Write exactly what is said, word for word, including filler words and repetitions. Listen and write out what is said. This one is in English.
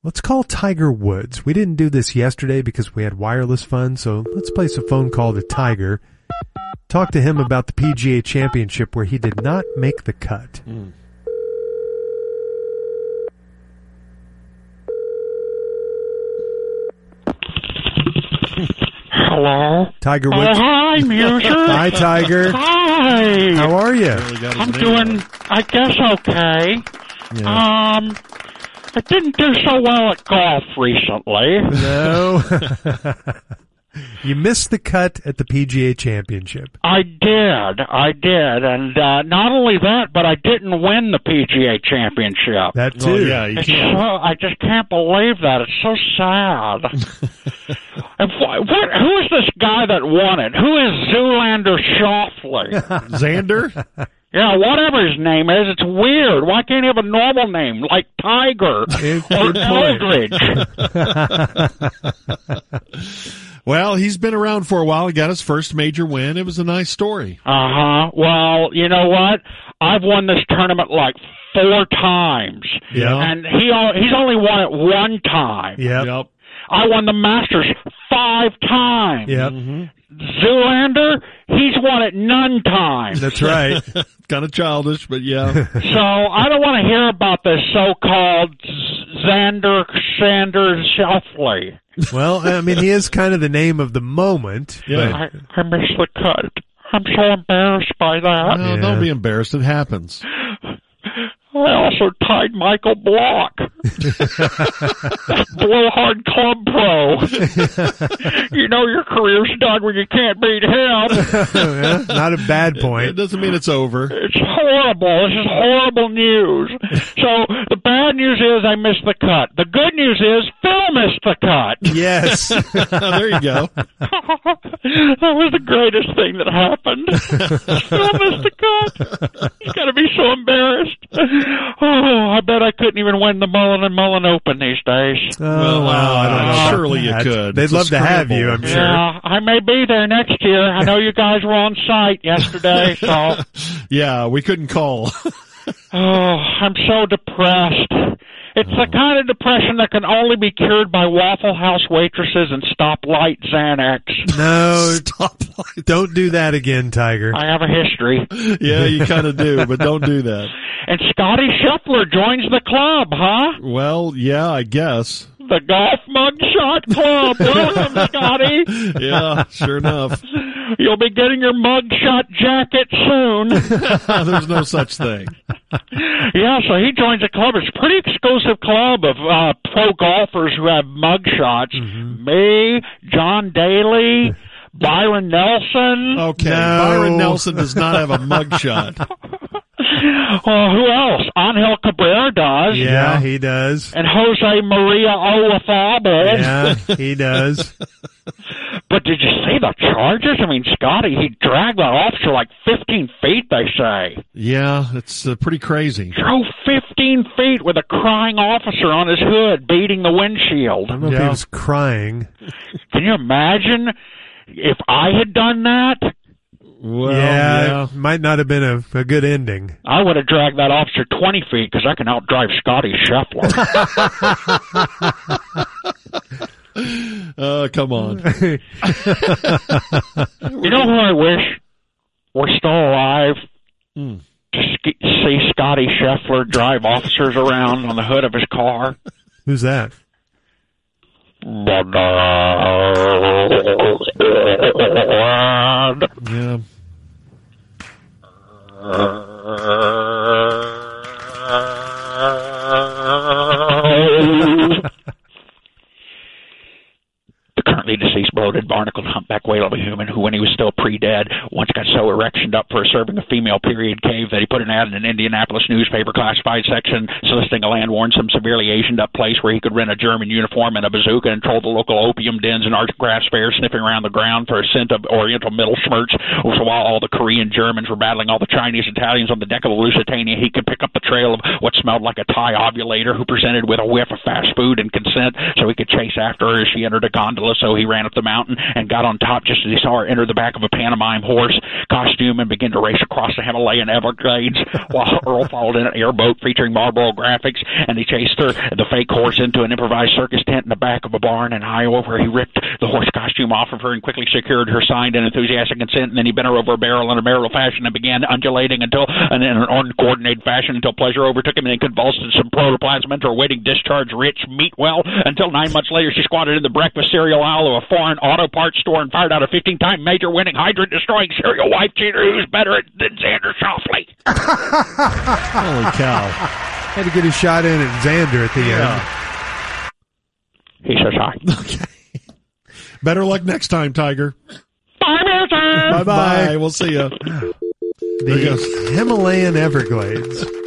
Let's call Tiger Woods. We didn't do this yesterday because we had wireless fun, so let's place a phone call to Tiger. Talk to him about the P G A Championship where he did not make the cut. Mm. Hello? Tiger Woods. Oh, hi, Music. Hi, Tiger. Hi. How are you? I'm doing, I guess, okay. Yeah. Um, I didn't do so well at golf recently. No. You missed the cut at the P G A Championship. I did. I did. And uh, not only that, but I didn't win the P G A Championship. That too. Oh, yeah, you It's can't. so, I just can't believe that. It's so sad. And wh- what? Who is this guy that won it? Who is Zoolander Shoffley? Xander? Yeah, whatever his name is, it's weird. Why can't he have a normal name like Tiger or Eldridge? Well, he's been around for a while. He got his first major win. It was a nice story. Uh-huh. Well, you know what? I've won this tournament like four times. Yeah. And he he's only won it one time. Yep. Yep. I won the Masters five times. Yep. Mm-hmm. Zoolander, he's won it none times. That's right. Kind of childish, but yeah. So I don't want to hear about this so-called Xander Sanders Shoffley. Well, I mean, he is kind of the name of the moment. Yeah. I, I missed the cut. I'm so embarrassed by that. No, Yeah. don't be embarrassed. It happens. I also tied Michael Block. Blowhard Club Pro. You know your career's done when you can't beat him. Yeah, not a bad It point. doesn't mean it's over. It's horrible. This is horrible news. So the bad news is I missed the cut. The good news is Phil missed the cut. Yes. There you go. That was the greatest thing that happened. Phil missed the cut. He's got to be so embarrassed. Oh, I bet I couldn't even win the Mullen and Mullen Open these days. Oh, Well, well, I don't know. about surely you that. could. They'd It's a love to have you, I'm scramble. sure. Yeah, I may be there next year. I know you guys were on site yesterday, so Yeah, we couldn't call. oh, I'm so depressed. It's the kind of depression that can only be cured by Waffle House waitresses and stoplight Xanax. No, Stoplight. don't do that again, Tiger. I have a history. Yeah, you kind of do, but don't do that. And Scotty Scheffler joins the club, huh? Well, yeah, I guess. The Golf Mugshot Club. Welcome, Scotty. Yeah, sure enough. You'll be getting your mugshot jacket soon. There's no such thing. Yeah, so he joins a club. It's a pretty exclusive club of uh, pro golfers who have mugshots. Mm-hmm. Me, John Daly, Byron Nelson. Okay, No. Byron Nelson does not have a mugshot. Oh, who else? Angel Cabrera does. Yeah, he does. And Jose Maria Olazabal. Yeah, he does. But did you see the charges? I mean, Scotty, he dragged that officer like fifteen feet, they say. Yeah, it's uh, pretty crazy. Drove fifteen feet with a crying officer on his hood beating the windshield. I don't know if Yeah. he was crying. Can you imagine if I had done that? Well, yeah, yeah. it might not have been a, a good ending. I would have dragged that officer twenty feet because I can outdrive Scotty Scheffler. Uh, come on. You know who I wish were still alive? Hmm. To sk- see Scotty Scheffler drive officers around on the hood of his car. Who's that? Yeah. The currently deceased bloated barnacled humpback whale of a human who, when he was still pre-dead, once got so erectioned up for serving a female period cave that he put an ad in an Indianapolis newspaper classified section soliciting a land-worn, some severely Asianed-up place where he could rent a German uniform and a bazooka and troll the local opium dens and arts grass fairs, sniffing around the ground for a scent of oriental middle schmerts. So while all the Korean Germans were battling all the Chinese Italians on the deck of the Lusitania, he could pick up the trail of what smelled like a Thai ovulator who presented with a whiff of fast food and consent so he could chase after her as she entered a gondola. So he ran up the mountain and got on top just as he saw her enter the back of a pantomime horse costume and begin to race across the Himalayan Everglades, while Earl followed in an airboat featuring Marlboro graphics, and he chased her, the fake horse, into an improvised circus tent in the back of a barn in Iowa, where he ripped the horse costume off of her and quickly secured her signed and enthusiastic consent, and then he bent her over a barrel in a marital fashion and began undulating until, in an uncoordinated fashion, until pleasure overtook him and he convulsed in some protoplasm into a waiting discharge-rich meat well, until nine months later she squatted in the breakfast cereal aisle of a foreign auto parts store and fired out a fifteen-time major-winning hydrant-destroying serial wife cheater who's better than Xander Schauffele. Holy cow. Had to get his shot in at Xander at the Yeah. end. He says hi. Okay. Better luck next time, Tiger. Bye, Milton. Bye-bye. Bye. We'll see you. The Himalayan Everglades.